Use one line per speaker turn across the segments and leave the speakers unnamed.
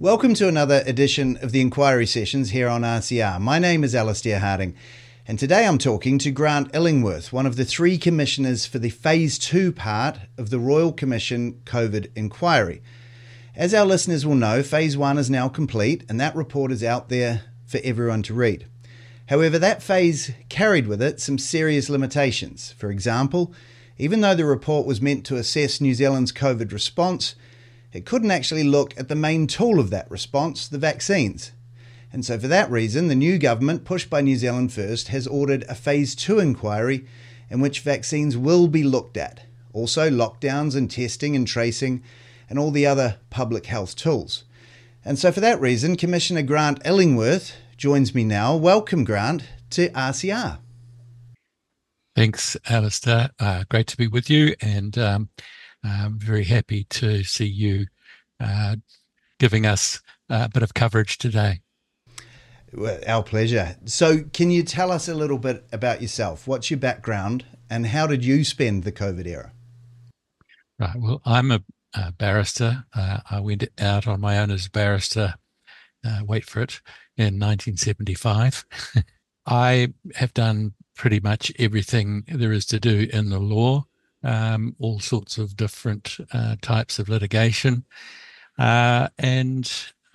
Welcome to another edition of the Inquiry Sessions here on RCR. My name is Alistair Harding, and today I'm talking to Grant Illingworth, one of the three commissioners for the Phase 2 part of the Royal Commission COVID Inquiry. As our listeners will know, Phase 1 is now complete, and that report is out there for everyone to read. However, that phase carried with it some serious limitations. For example, even though the report was meant to assess New Zealand's COVID response, it couldn't actually look at the main tool of that response, the vaccines. And so for that reason, the new government, pushed by New Zealand First, has ordered a Phase 2 inquiry in which vaccines will be looked at. Also lockdowns and testing and tracing and all the other public health tools. And so for that reason, Commissioner Grant Illingworth joins me now. Welcome, Grant, to RCR.
Thanks, Alistair. Great to be with you, and I'm very happy to see you giving us a bit of coverage today.
Well, our pleasure. So can you tell us a little bit about yourself? What's your background and how did you spend the COVID era?
Right. Well, I'm a barrister. I went out on my own as a barrister, wait for it, in 1975. I have done pretty much everything there is to do in the law. All sorts of different types of litigation. And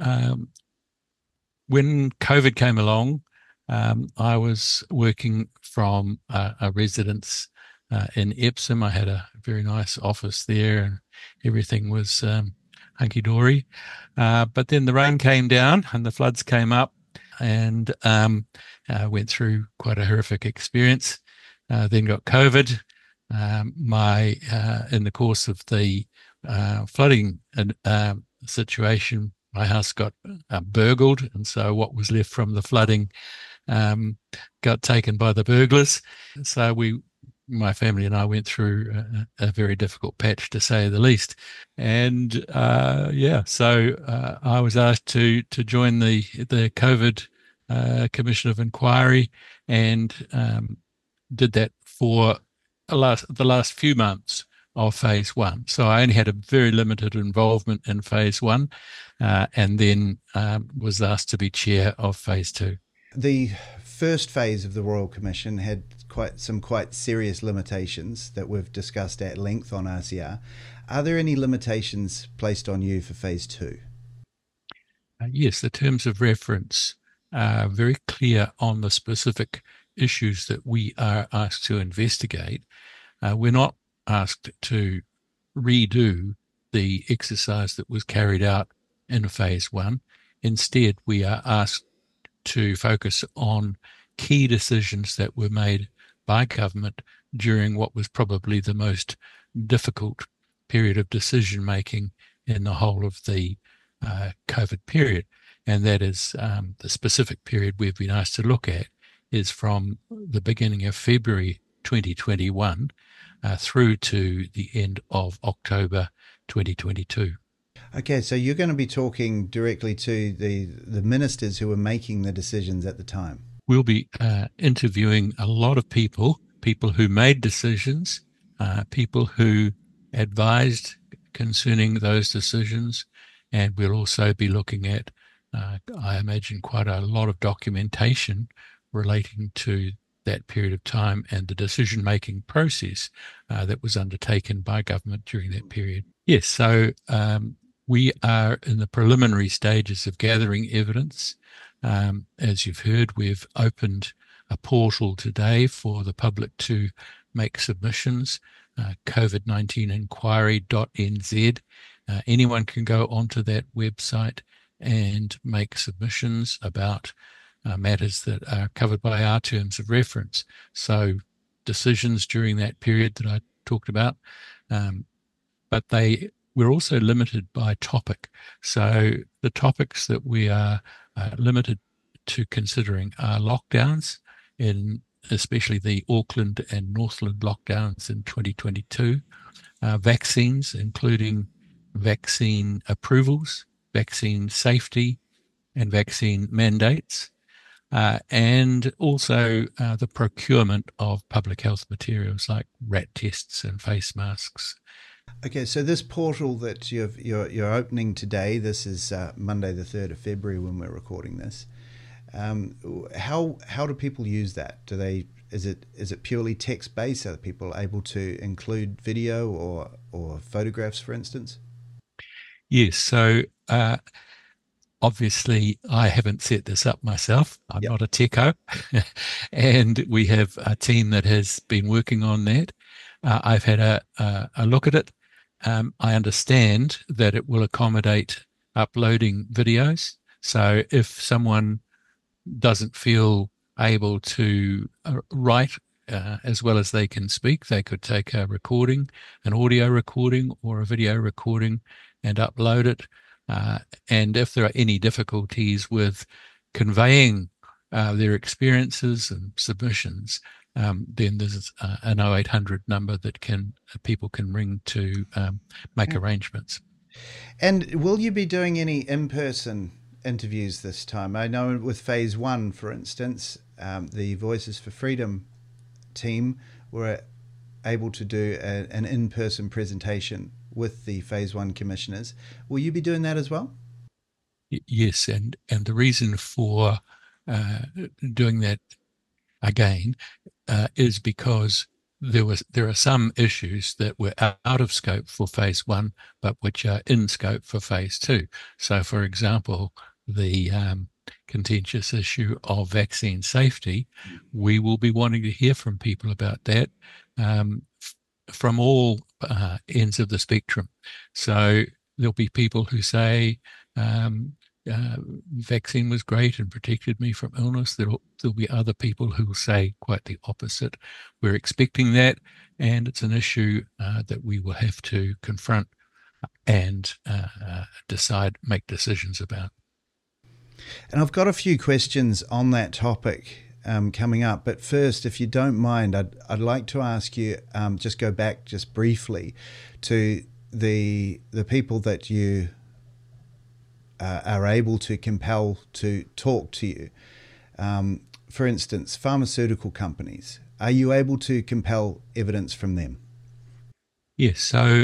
when COVID came along, I was working from a residence in Epsom. I had a very nice office there and everything was hunky-dory. But then the rain came down and the floods came up, and went through quite a horrific experience. Then got COVID. In the course of the flooding situation, my house got burgled, and so what was left from the flooding got taken by the burglars. So my family and I went through a very difficult patch, to say the least. And so I was asked to join the COVID Commission of Inquiry, and did that for the last few months of Phase 1. So I only had a very limited involvement in Phase 1, and then was asked to be chair of Phase 2.
The first phase of the Royal Commission had quite serious limitations that we've discussed at length on RCR. Are there any limitations placed on you for Phase 2?
Yes, the terms of reference are very clear on the specific issues that we are asked to investigate. We're not asked to redo the exercise that was carried out in Phase 1. Instead, we are asked to focus on key decisions that were made by government during what was probably the most difficult period of decision-making in the whole of the COVID period. And that is the specific period we've been asked to look at is from the beginning of February 2021 through to the end of October 2022.
Okay, so you're going to be talking directly to the ministers who were making the decisions at the time.
We'll be interviewing a lot of people who made decisions, people who advised concerning those decisions, and we'll also be looking at, I imagine, quite a lot of documentation relating to that period of time and the decision-making process that was undertaken by government during that period. Yes, so we are in the preliminary stages of gathering evidence. As you've heard, we've opened a portal today for the public to make submissions, covid19inquiry.nz. Anyone can go onto that website and make submissions about matters that are covered by our terms of reference. So decisions during that period that I talked about, but we're also limited by topic. So the topics that we are limited to considering are lockdowns, especially the Auckland and Northland lockdowns in 2022, vaccines, including vaccine approvals, vaccine safety, and vaccine mandates, and also the procurement of public health materials like rat tests and face masks,
Okay, so this portal that you're opening today, this is Monday the 3rd of February when we're recording this. How do people use that? Do they is it purely text based? Are people able to include video or photographs, for instance?
Yes, so obviously I haven't set this up myself. I'm
Yep.
not a techo, and we have a team that has been working on that. I've had a look at it. I understand that it will accommodate uploading videos. So if someone doesn't feel able to write as well as they can speak, they could take a recording, an audio recording or a video recording, and upload it. And if there are any difficulties with conveying their experiences and submissions, then there's an 0800 number that people can ring to make arrangements.
And will you be doing any in-person interviews this time? I know with phase one, for instance, the Voices for Freedom team were able to do an in-person presentation with the phase one commissioners. Will you be doing that as well?
Yes, and the reason for doing that again is because there are some issues that were out of scope for phase one, but which are in scope for phase two. So, for example, the contentious issue of vaccine safety, we will be wanting to hear from people about that from all ends of the spectrum. So there'll be people who say vaccine was great and protected me from illness. There'll be other people who will say quite the opposite. We're expecting that, and it's an issue that we will have to confront and make decisions about.
And I've got a few questions on that topic coming up. But first, if you don't mind, I'd like to ask you just go back just briefly to the people that you are able to compel to talk to you. For instance, pharmaceutical companies. Are you able to compel evidence from them?
Yes. So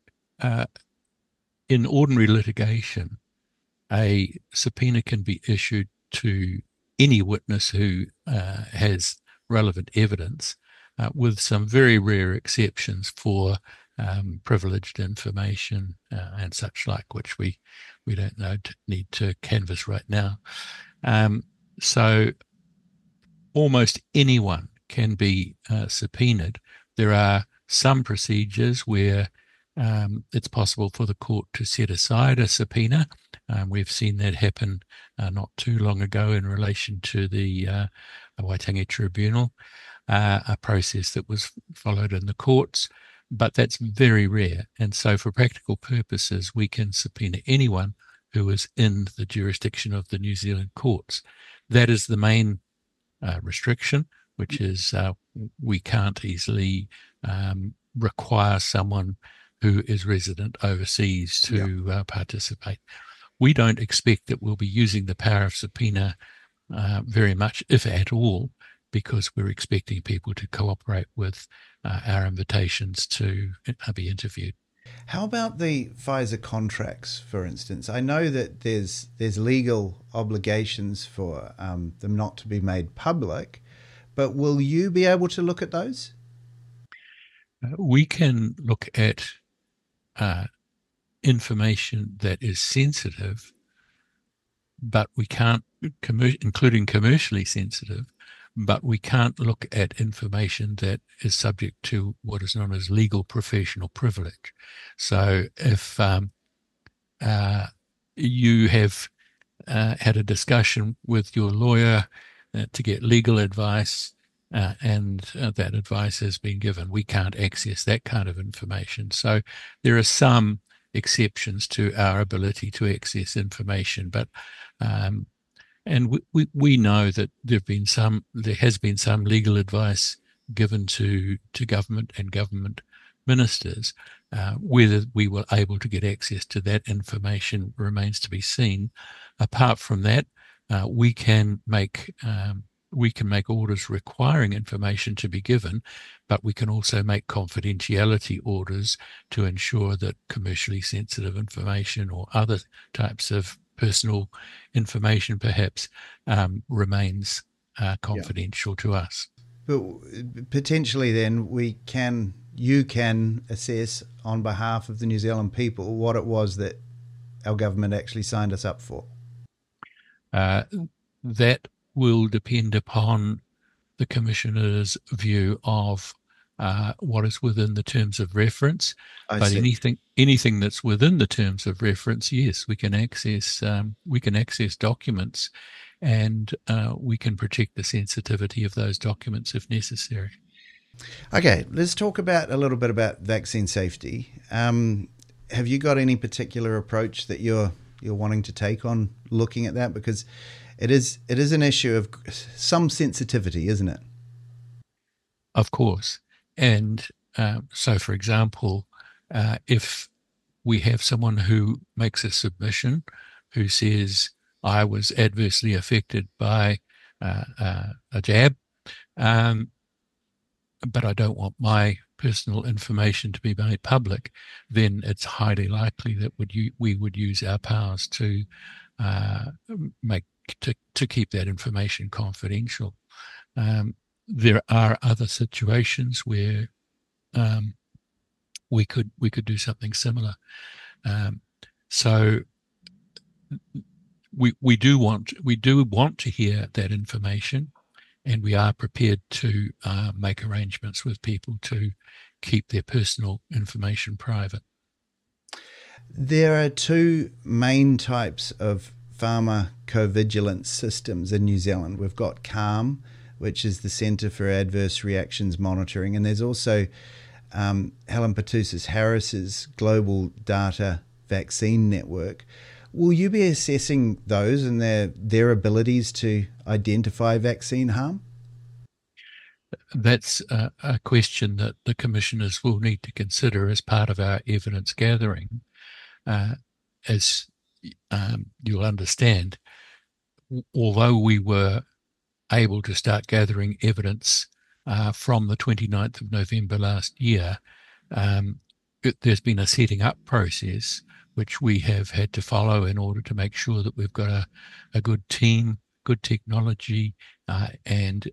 in ordinary litigation, a subpoena can be issued to any witness who has relevant evidence, with some very rare exceptions for privileged information and such like, which we don't need to canvass right now. So almost anyone can be subpoenaed. There are some procedures where it's possible for the court to set aside a subpoena. We've seen that happen not too long ago in relation to the Waitangi Tribunal, a process that was followed in the courts, but that's very rare. And so for practical purposes, we can subpoena anyone who is in the jurisdiction of the New Zealand courts. That is the main restriction, which is we can't easily require someone who is resident overseas to participate. We don't expect that we'll be using the power of subpoena very much, if at all, because we're expecting people to cooperate with our invitations to be interviewed.
How about the Pfizer contracts, for instance? I know that there's legal obligations for them not to be made public, but will you be able to look at those?
We can look at information that is sensitive, but we can't, including commercially sensitive, but we can't look at information that is subject to what is known as legal professional privilege. So if you have had a discussion with your lawyer to get legal advice, and that advice has been given, we can't access that kind of information. So there are some exceptions to our ability to access information, but and we know that there has been some legal advice given to government and government ministers. Whether we were able to get access to that information remains to be seen. Apart from that, we can make we can make orders requiring information to be given, but we can also make confidentiality orders to ensure that commercially sensitive information or other types of personal information perhaps remains
Yeah.
confidential to us.
But potentially, then you can assess on behalf of the New Zealand people what it was that our government actually signed us up for.
Uh, that will depend upon the Commissioner's view of what is within the terms of reference.
I
But
see.
anything that's within the terms of reference, yes, we can access documents, and we can protect the sensitivity of those documents if necessary.
Okay, let's talk about a little bit about vaccine safety. Have you got any particular approach that you're wanting to take on looking at that? Because it is an issue of some sensitivity, isn't it?
Of course. And so, for example, if we have someone who makes a submission who says, I was adversely affected by a jab, but I don't want my personal information to be made public, then it's highly likely that we would use our powers to keep that information confidential. There are other situations where we could do something similar. So we do want to hear that information, and we are prepared to make arrangements with people to keep their personal information private.
There are two main types of pharmacovigilance systems in New Zealand. We've got CALM, which is the Centre for Adverse Reactions Monitoring, and there's also Helen Petousis Harris's Global Data Vaccine Network. Will you be assessing those and their abilities to identify vaccine harm?
That's a question that the commissioners will need to consider as part of our evidence gathering. As you'll understand, although we were able to start gathering evidence from the 29th of November last year, there's been a setting up process which we have had to follow in order to make sure that we've got a good team, good technology, and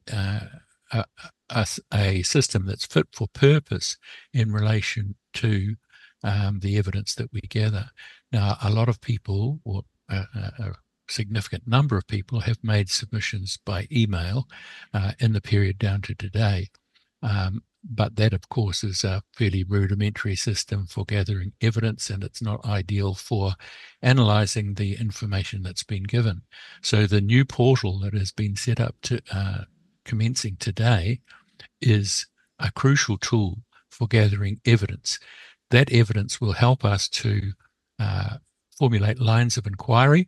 a system that's fit for purpose in relation to the evidence that we gather. Now, a lot of people, or a significant number of people, have made submissions by email in the period down to today. But that, of course, is a fairly rudimentary system for gathering evidence, and it's not ideal for analysing the information that's been given. So the new portal that has been set up to commencing today is a crucial tool for gathering evidence. That evidence will help us to formulate lines of inquiry,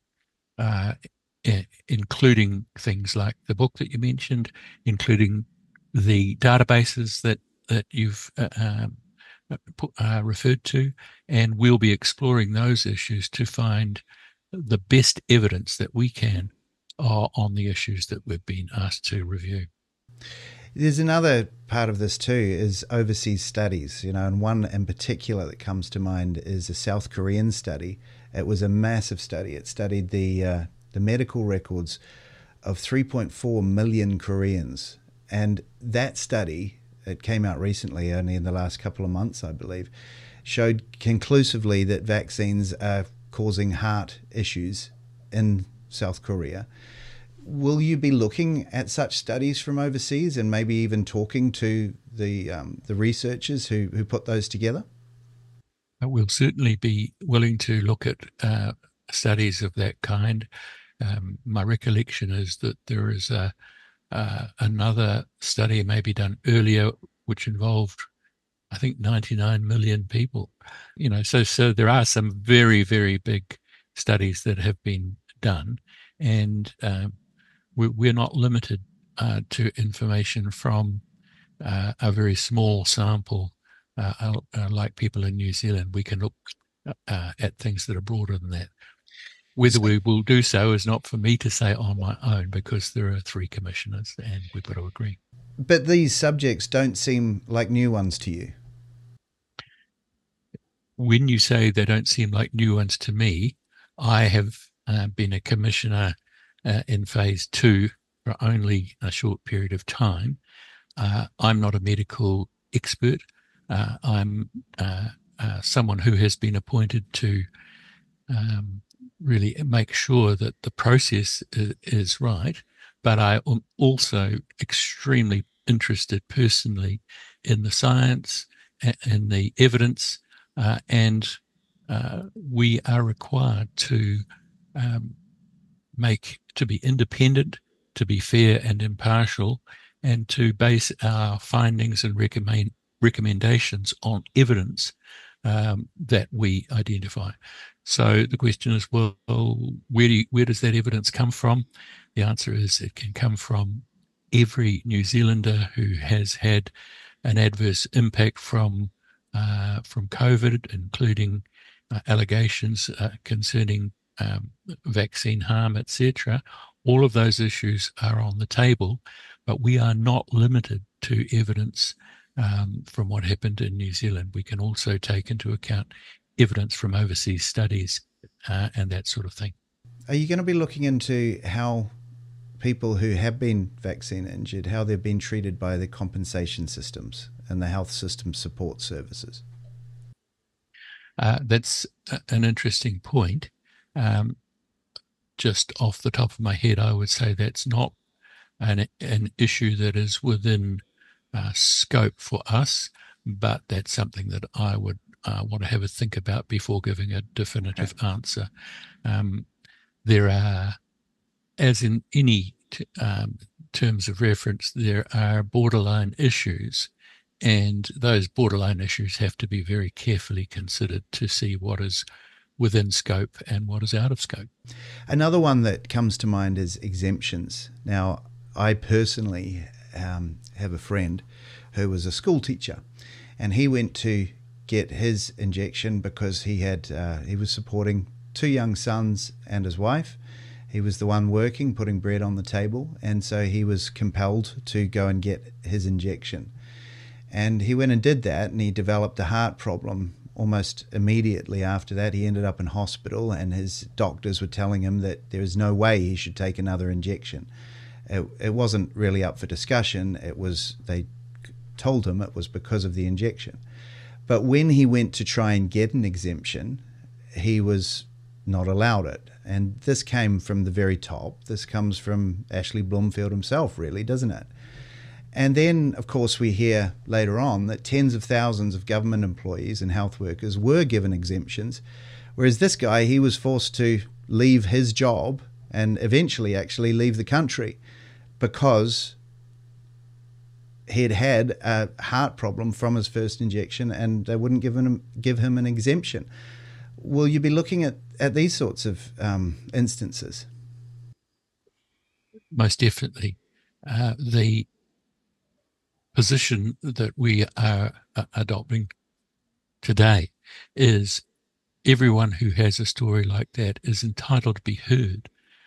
including things like the book that you mentioned, including the databases that you've referred to, and we'll be exploring those issues to find the best evidence that we can on the issues that we've been asked to review.
There's another part of this too, is overseas studies, and one in particular that comes to mind is a South Korean study. It was a massive study. It studied the medical records of 3.4 million Koreans. And that study, it came out recently, only in the last couple of months, I believe, showed conclusively that vaccines are causing heart issues in South Korea. Will you be looking at such studies from overseas and maybe even talking to the researchers who put those together?
We'll certainly be willing to look at studies of that kind. My recollection is that there is another study maybe done earlier which involved, I think, 99 million people. So there are some very, very big studies that have been done, and we're not limited to information from a very small sample like people in New Zealand. We can look at things that are broader than that. Whether we will do so is not for me to say on my own, because there are 3 commissioners and we've got to agree.
But these subjects don't seem like new ones to you.
When you say they don't seem like new ones to me, I have been a commissioner in phase 2 for only a short period of time. I'm not a medical expert. I'm someone who has been appointed to really make sure that the process is right. But I am also extremely interested personally in the science and the evidence, and we are required to be independent, to be fair and impartial, and to base our findings and recommendations on evidence that we identify. So the question is, well, where does that evidence come from? The answer is it can come from every New Zealander who has had an adverse impact from COVID, including allegations concerning vaccine harm, etc. All of those issues are on the table, but we are not limited to evidence from what happened in New Zealand. We can also take into account evidence from overseas studies and that sort of thing.
Are you going to be looking into how people who have been vaccine injured, how they've been treated by the compensation systems and the health system support services?
That's an interesting point. Just off the top of my head, I would say that's not an issue that is within scope for us, but that's something that I would want to have a think about before giving a definitive answer. There are, as in any terms of reference, there are borderline issues, and those borderline issues have to be very carefully considered to see what is within scope and what is out of scope.
Another one that comes to mind is exemptions. Now, I personally have a friend who was a school teacher, and he went to get his injection because he was supporting 2 young sons and his wife. He was the one working, putting bread on the table, and so he was compelled to go and get his injection. And he went and did that, and he developed a heart problem almost immediately after that. He ended up in hospital, and his doctors were telling him that there is no way he should take another injection. It wasn't really up for discussion. They told him it was because of the injection. But when he went to try and get an exemption, he was not allowed it. And this came from the very top. This comes from Ashley Bloomfield himself, really, doesn't it? And then, of course, we hear later on that tens of thousands of government employees and health workers were given exemptions, whereas this guy, he was forced to leave his job and eventually actually leave the country because he'd had a heart problem from his first injection and they wouldn't give him an exemption. Will you be looking at these sorts of instances?
Most definitely. The position that we are adopting today is everyone who has a story like that is entitled to be heard.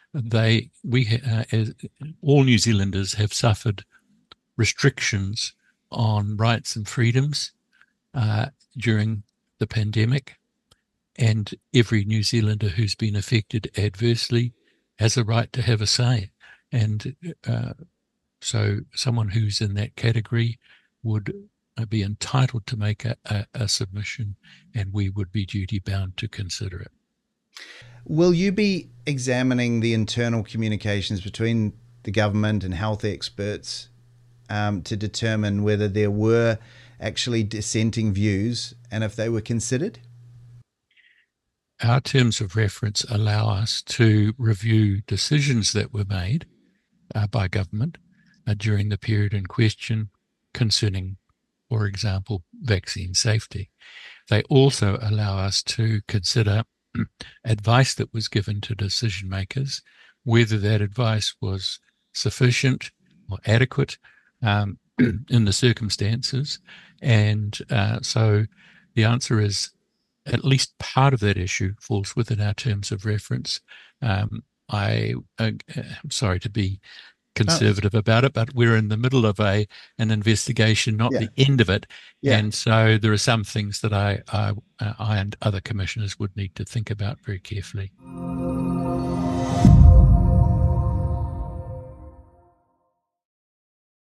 All New Zealanders have suffered restrictions on rights and freedoms during the pandemic, and every New Zealander who's been affected adversely has a right to have a say. And so someone who's in that category would be entitled to make a submission, and we would be duty-bound to consider it.
Will you be examining the internal communications between the government and health experts to determine whether there were actually dissenting views and if they were considered?
Our terms of reference allow us to review decisions that were made by government during the period in question concerning, for example, vaccine safety. They also allow us to consider advice that was given to decision makers, whether that advice was sufficient or adequate in the circumstances. And so the answer is at least part of that issue falls within our terms of reference. I'm sorry to be conservative about it, but we're in the middle of an investigation, not
Yeah.
the end of it.
Yeah.
And so there are some things that I and other commissioners would need to think about very carefully.